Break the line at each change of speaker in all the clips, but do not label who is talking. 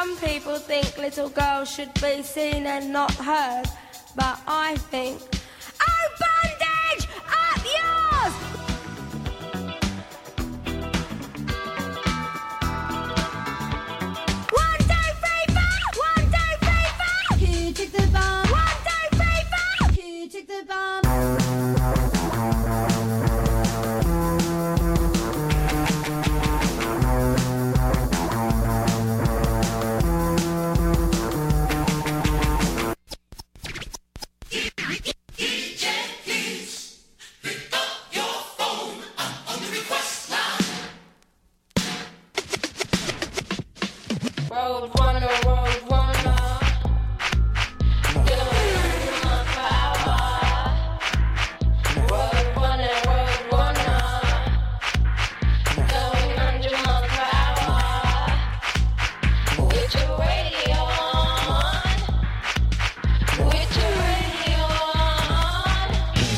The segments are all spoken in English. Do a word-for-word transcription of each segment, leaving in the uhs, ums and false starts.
Some people think little girls should be seen and not heard, but I think, oh, bondage, up yours! One, two, three, four! One, two, three, four! Who took the bomb? One, two, three, four! Who took the bomb? Road runner, road runner, doing my power. Road runner, road runner, going under my power. With your radio on, with your radio on.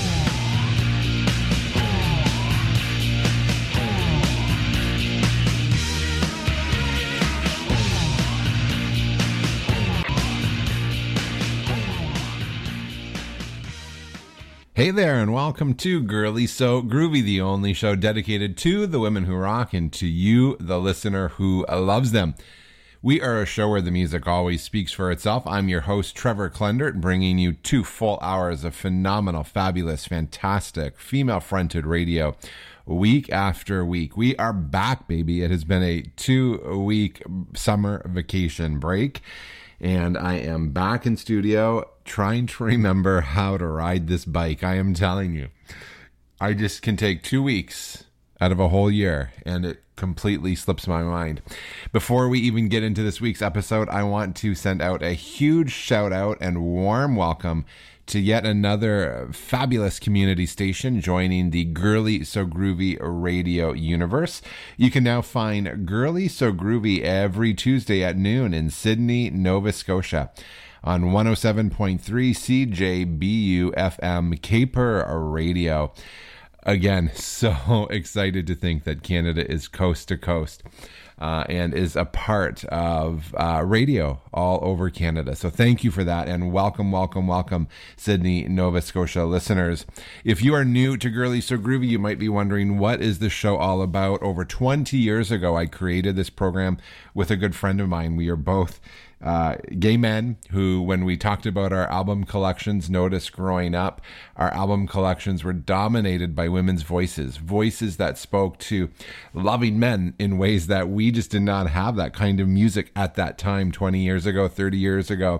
Hey there, and welcome to Girly So Groovy, the only show dedicated to the women who rock and to you, the listener who loves them. We are a show where the music always speaks for itself. I'm your host, Trevor Klendert, bringing you two full hours of phenomenal, fabulous, fantastic, female-fronted radio week after week. We are back, baby. It has been a two-week summer vacation break, and I am back in studio trying to remember how to ride this bike. I am telling you, I just can take two weeks out of a whole year, and it completely slips my mind. Before we even get into this week's episode, I want to send out a huge shout out and warm welcome to yet another fabulous community station joining the Girly So Groovy radio universe. You can now find Girly So Groovy every Tuesday at noon in Sydney, Nova Scotia, on one oh seven point three C J B U F M Caper Radio. Again, so excited to think that Canada is coast to coast uh, and is a part of uh, radio all over Canada. So thank you for that, and welcome, welcome, welcome, Sydney, Nova Scotia listeners. If you are new to Girly So Groovy, you might be wondering, what is the show all about? Over twenty years ago, I created this program with a good friend of mine. We are both Uh, gay men who, when we talked about our album collections, noticed growing up, our album collections were dominated by women's voices, voices that spoke to loving men in ways that we just did not have that kind of music at that time, twenty years ago, thirty years ago.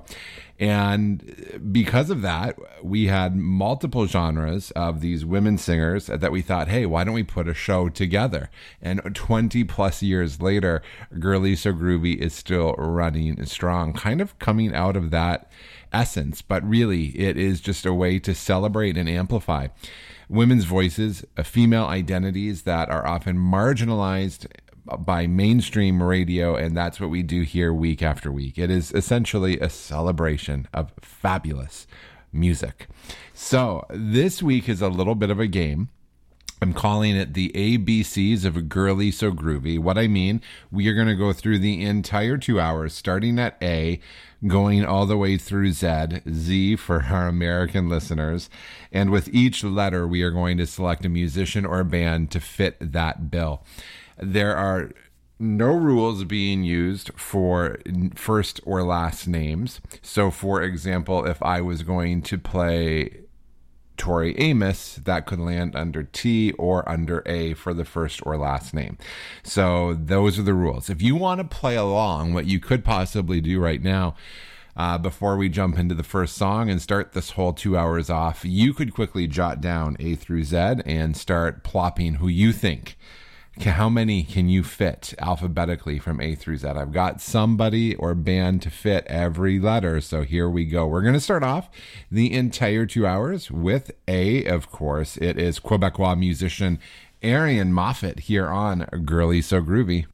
And because of that, we had multiple genres of these women singers that we thought, hey, why don't we put a show together? And twenty plus years later, Girly So Groovy is still running strong, kind of coming out of that essence. But really, it is just a way to celebrate and amplify women's voices, uh, female identities that are often marginalized by mainstream radio, and that's what we do here week after week. It is essentially a celebration of fabulous music. So this week is a little bit of a game. I'm calling it the A B Cs of Girly So Groovy. What I mean, we are going to go through the entire two hours, starting at A, going all the way through Z, Z for our American listeners. And with each letter, we are going to select a musician or a band to fit that bill. There are no rules being used for first or last names. So, for example, if I was going to play Tori Amos, that could land under T or under A for the first or last name. So those are the rules. If you want to play along, what you could possibly do right now, uh, before we jump into the first song and start this whole two hours off, you could quickly jot down A through Z and start plopping who you think. How many can you fit alphabetically from A through Z? I've got somebody or band to fit every letter, so here we go. We're going to start off the entire two hours with A, of course. It is Quebecois musician Arian Moffat here on Girly So Groovy.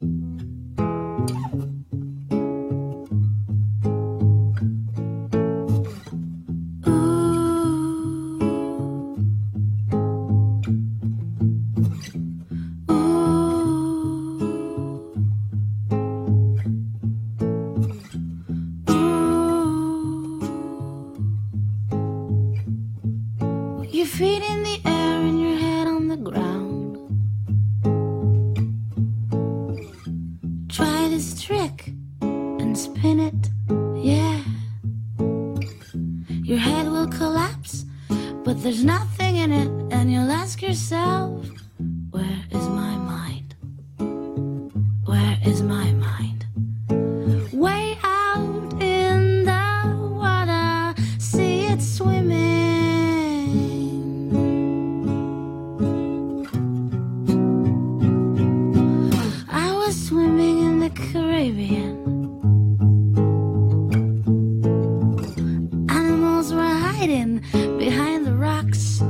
feet in the air and your head on the ground. Try this trick and spin it, yeah. Your head will collapse, but there's nothing in it, and you'll ask yourself, where is my mind? Where is my mind? Way out in the water, see it swimming. I was swimming in the Caribbean. Animals were hiding behind the rocks,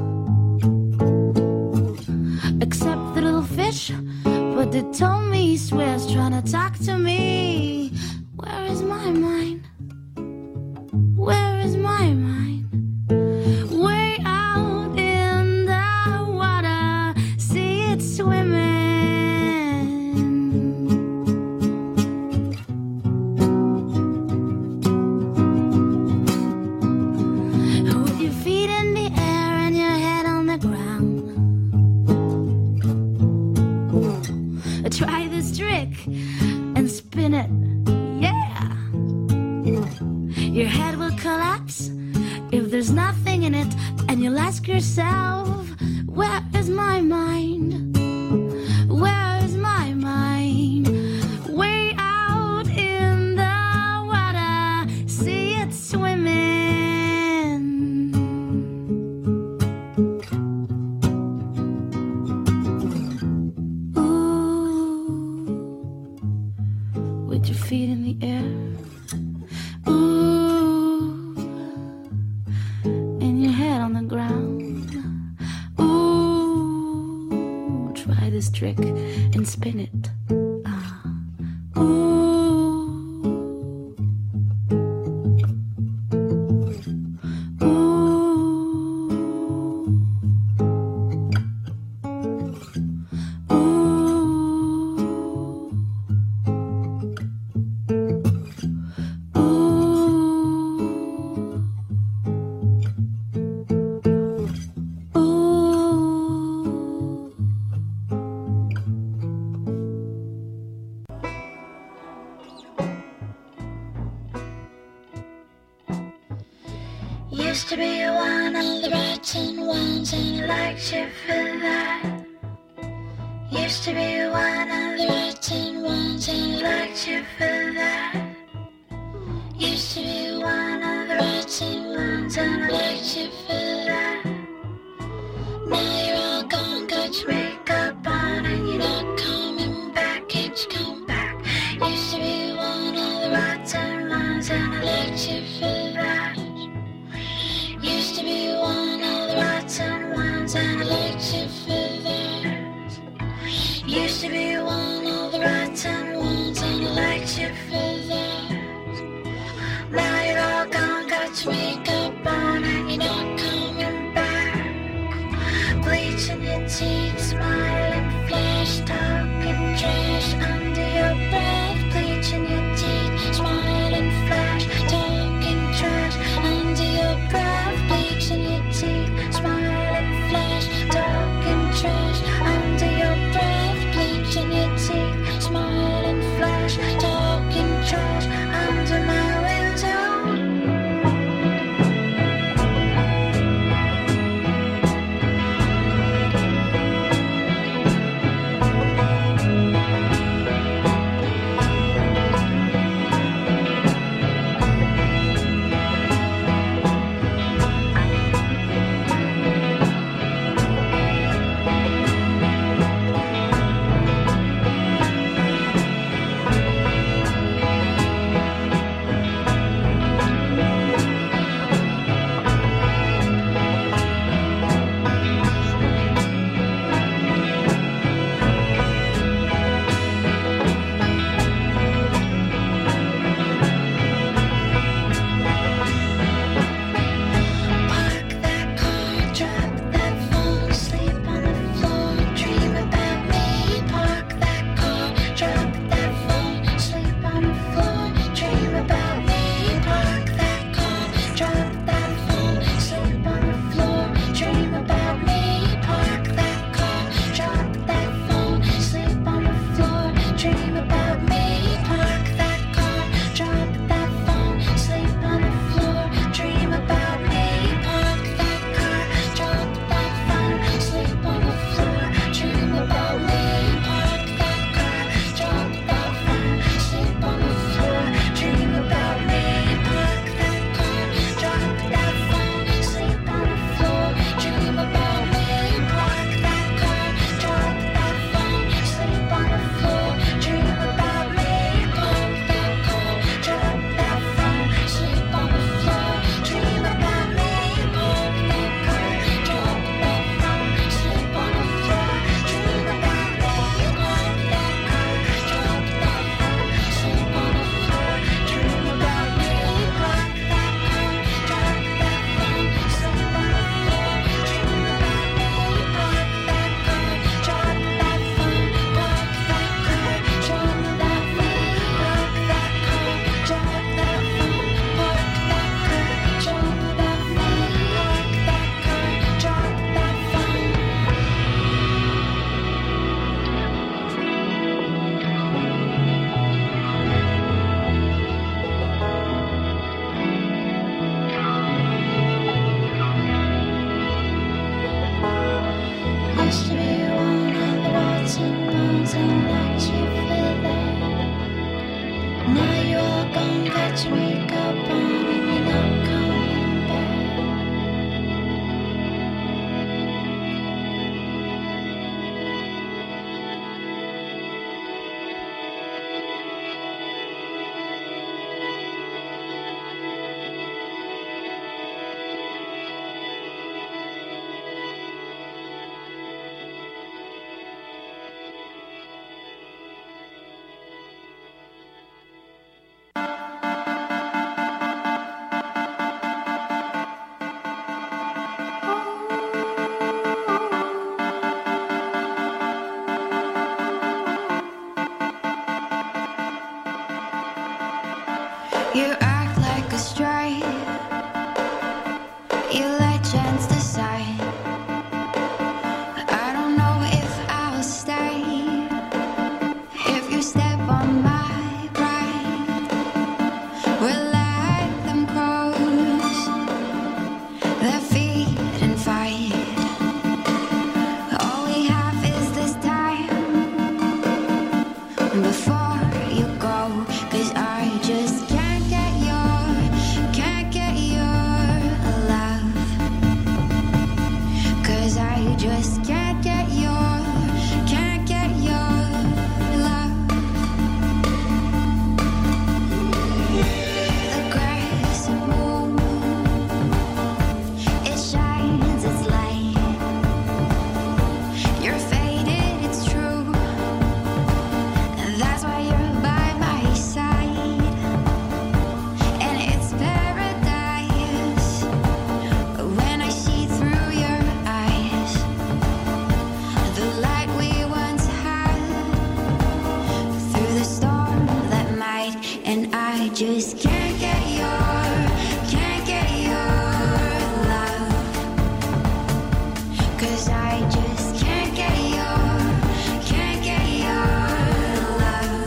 except the little fish. But they told me he swears trying to talk to me. Where is my mind? Where is my mind? Way out in the water, see it swimming. With your feet in the air and your head on the ground. Try this trick and spin it, yeah. Your head will collapse if there's nothing in it, and you'll ask yourself, where is my mind? Where is my mind? Way out in the water, see it swimming. With your feet in the air, ooh, and your head on the ground, ooh, try this trick and spin it, ah, ooh, used to be one of the rotten ones, and I liked you for that. Used to be one of the rotten ones, and I liked you for that. Used to be one of the rotten ones, and I liked you for that. Now you're all gone, got your makeup on, and you're not coming back. Can't you come back? Used to be one of the rotten ones, and I liked you for that. Used to be one of the rotten ones, and I liked you for that. Used to be one of the rotten ones, and I liked you for that. You act like a stray. You let chance decide. I don't know if I'll stay. If you step on my pride, we'll let them cross their feet and fight. All we have is this time before you go, 'cause I just can't get your, can't get your love. 'Cause I just can't get your, can't get your love. The crescent moon, it shines its light. You're faded, it's true. That's why you're by my side. And it's paradise when I see through your eyes. The light we once had through the storm that might. And I just can't get your, can't get your love. 'Cause I just can't get your, can't get your love.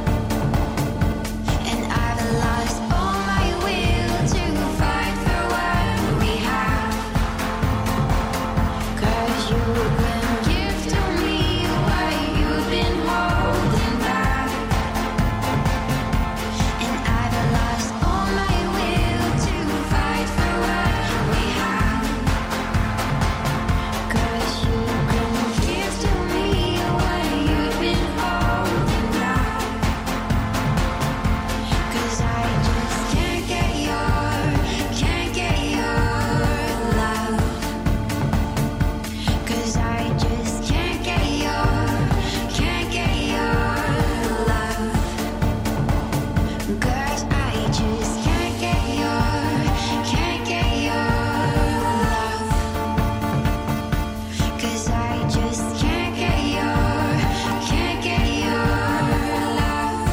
And I've lost all my will to fight for what we have. 'Cause you can give to me what you've been holding back. And I've lost all my will to fight for what we have. 'Cause you can give to me what you've been holding back. 'Cause I just can't get your, can't get your love. 'Cause I just can't get your, can't get your love. 'Cause I just can't get your, can't get your love. 'Cause I just can't get your, can't get your love.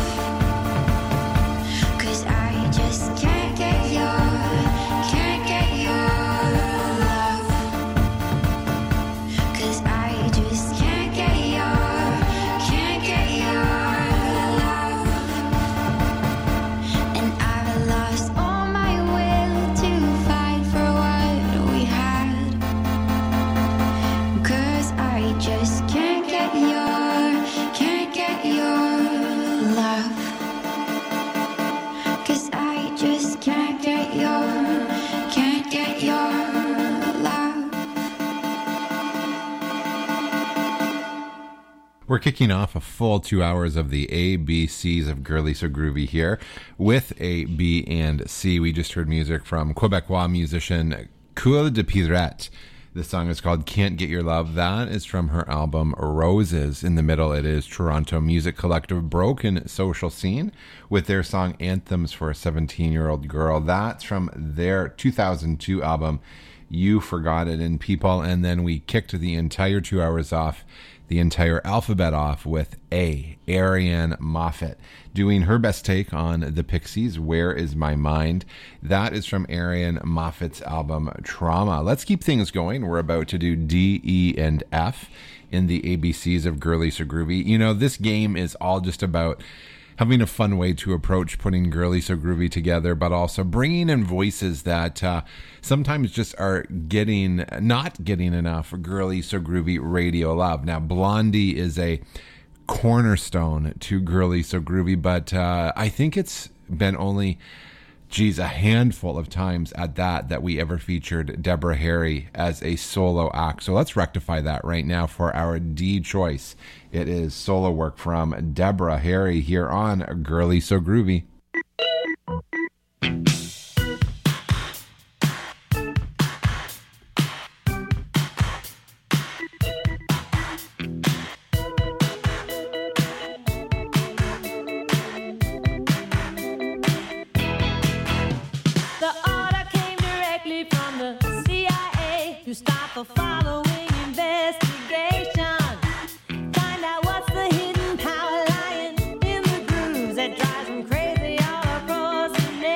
'Cause I just can't get your, can't get your love. 'Cause I just can't get your, can't get your love. And I've lost all my will to fight for what we had. 'Cause I just can't get your, can't get your love. 'Cause I just can't get your, can't get your love.
We're kicking off a full two hours of the A B Cs of Girly So Groovy here with A, B, and C. We just heard music from Quebecois musician Cool de Pirate. The song is called Can't Get Your Love. That is from her album Roses. In the middle, it is Toronto music collective Broken Social Scene with their song Anthems for a seventeen-year-old Girl. That's from their two thousand two album You Forgot It in People. And then we kicked the entire two hours off, the entire alphabet off with A, Ariane Moffat, doing her best take on the Pixies, Where Is My Mind? That is from Ariane Moffat's album Trauma. Let's keep things going. We're about to do D, E, and F in the A B Cs of Girly So Groovy. You know, this game is all just about having a fun way to approach putting Girly So Groovy together, but also bringing in voices that uh, sometimes just are getting, not getting enough Girly So Groovy radio love. Now, Blondie is a cornerstone to Girly So Groovy, but uh, I think it's been only, geez, a handful of times at that that we ever featured Deborah Harry as a solo act. So let's rectify that right now for our D choice. It is solo work from Deborah Harry here on Girly So Groovy.
To stop a following investigation. Find out what's the hidden power lying in the grooves that drives them crazy all across the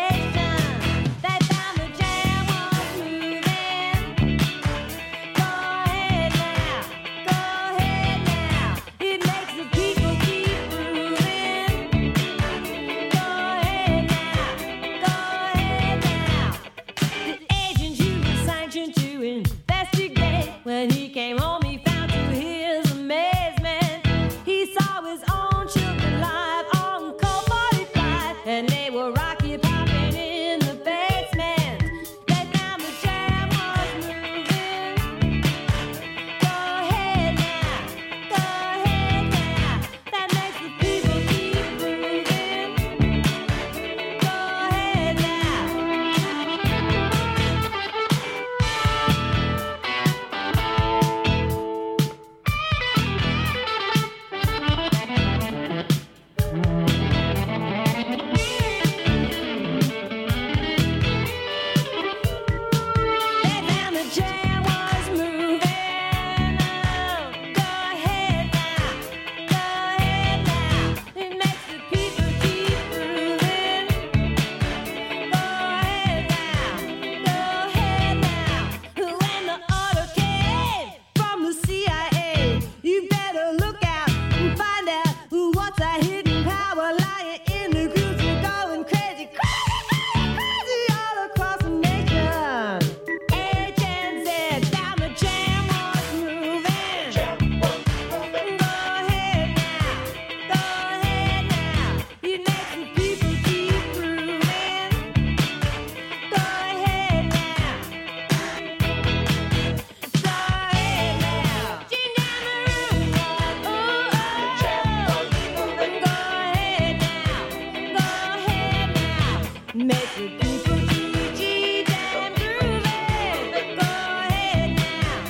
Makes the people G G damn groovy. Go ahead now.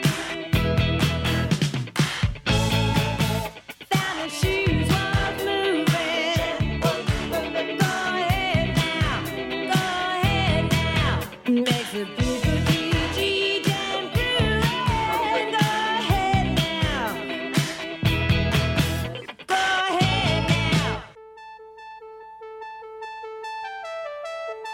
Found the shoes was moving. Go ahead now. Go ahead now. Makes the people G G damn groovy. Go ahead now. Go ahead now.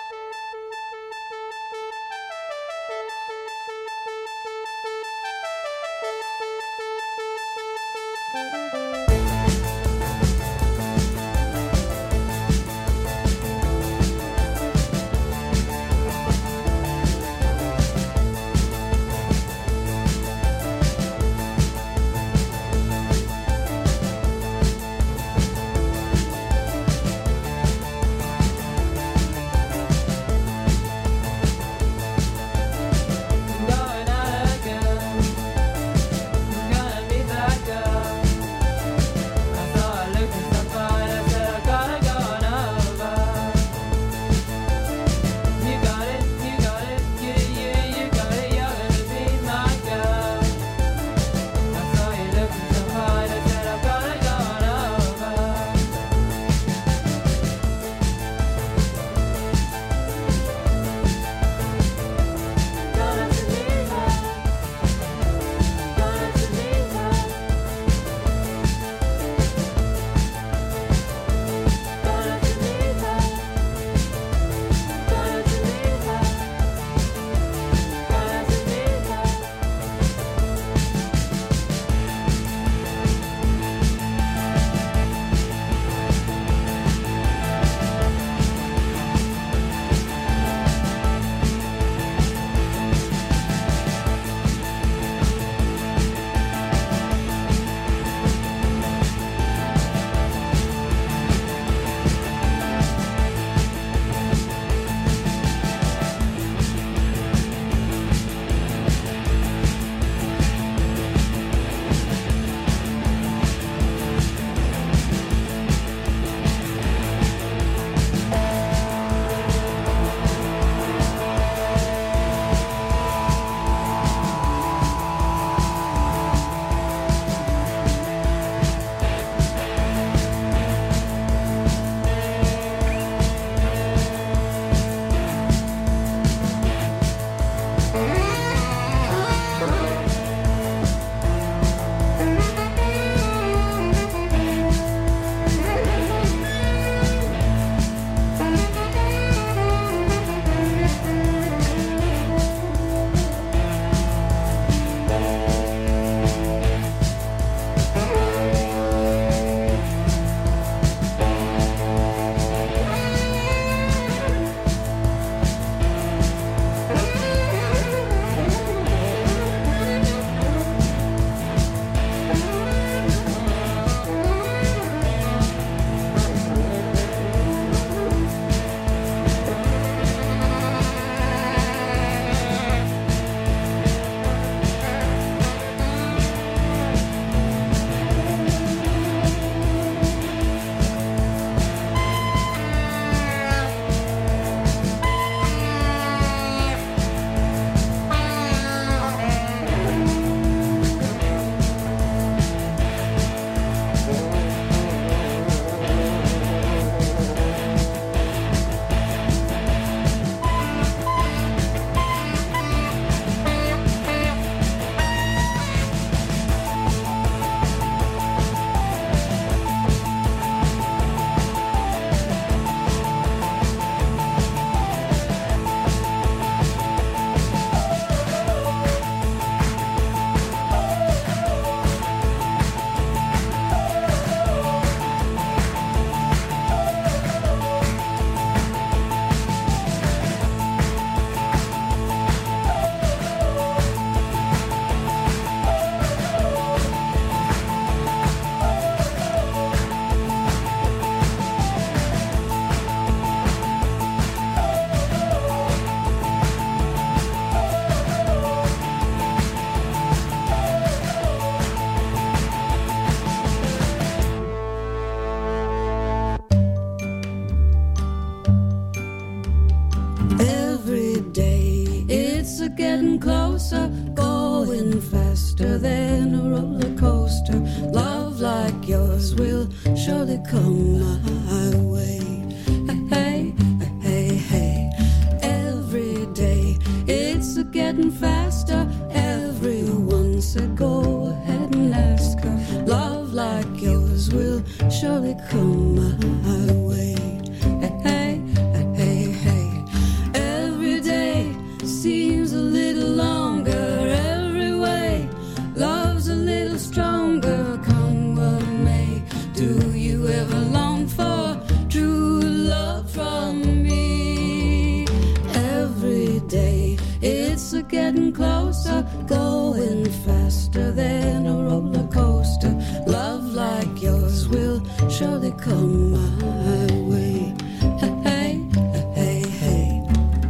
it's a getting closer, going faster than a roller coaster. Love like yours will surely come my way. Hey, hey, hey, hey. Every day it's a getting faster. Everyone said go ahead and ask her. Love like yours will surely come my way. Hey, hey, hey, hey. Every day seems a little longer. Every way love's a little stronger. Come what may, do you ever long for true love from me? Every day it's a getting closer, going faster than a roller coaster. Love like yours will surely come my way. Hey, hey, hey, hey.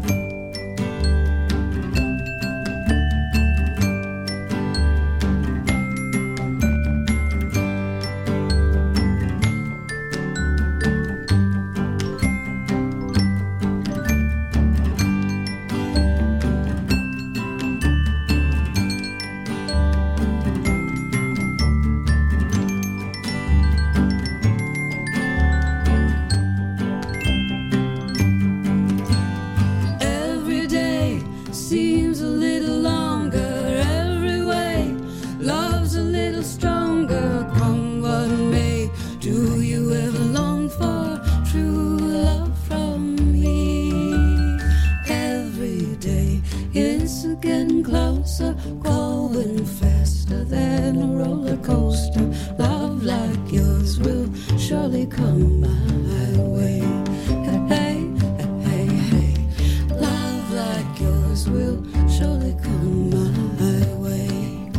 Every day seems a little longer. Every way love's a little stronger. Come what may, do you ever long for true love from me? Every day it's getting closer, going faster than a roller coaster. Love like yours will surely come my way. Hey, hey, hey, hey. Love like yours will surely come my way.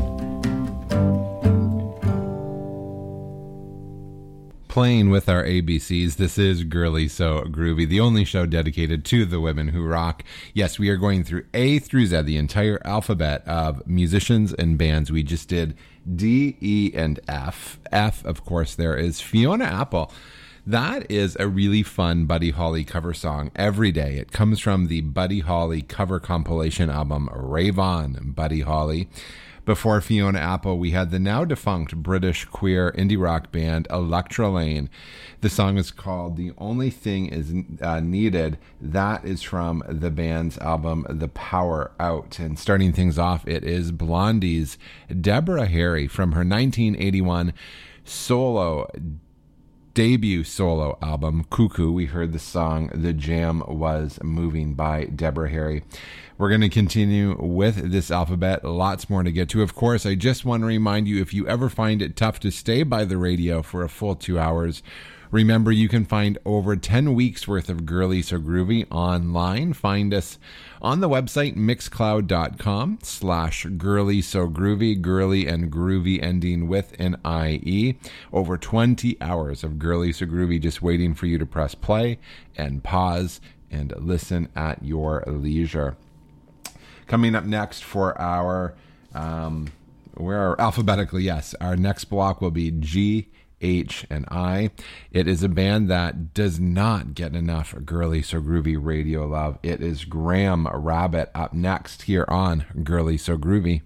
Playing with our A B Cs, this is Girly So Groovy, the only show dedicated to the women who rock. Yes, we are going through A through Z, the entire alphabet of musicians and bands. We just did D, E, and F. F, of course, there is Fiona Apple. That is a really fun Buddy Holly cover song, Every Day. It comes from the Buddy Holly cover compilation album, Rave On, Buddy Holly. Before Fiona Apple, we had the now defunct British queer indie rock band Electra Lane. The song is called The Only Thing Is uh, Needed. That is from the band's album The Power Out. And starting things off, it is Blondie's Deborah Harry from her nineteen eighty-one solo debut solo album, Cuckoo. We heard the song The Jam Was Moving by Deborah Harry. We're going to continue with this alphabet. Lots more to get to. Of course, I just want to remind you, if you ever find it tough to stay by the radio for a full two hours, remember you can find over ten weeks worth of Girly So Groovy online. Find us on the website mixcloud.com slash girly so groovy, girly and groovy ending with an I E. Over twenty hours of Girly So Groovy just waiting for you to press play and pause and listen at your leisure. Coming up next for our, um, where alphabetically, yes, our next block will be G, H, and I. It is a band that does not get enough Girly So Groovy radio love. It is Graham Rabbit up next here on Girly So Groovy.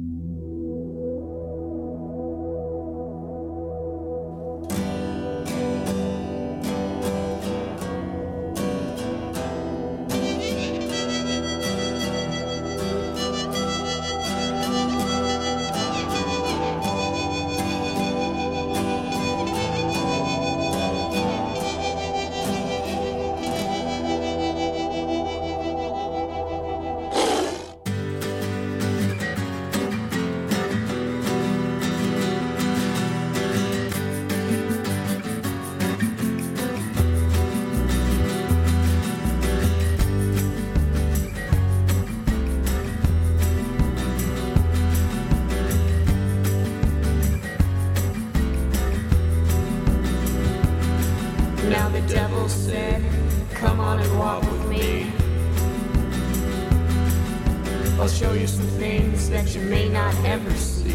Now the devil said, come on and walk with me. I'll show you some things that you may not ever see.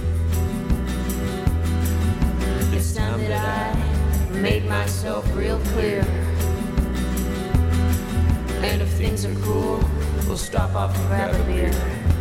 It's time that I made myself real clear. And if things are cool, we'll stop off and grab a beer.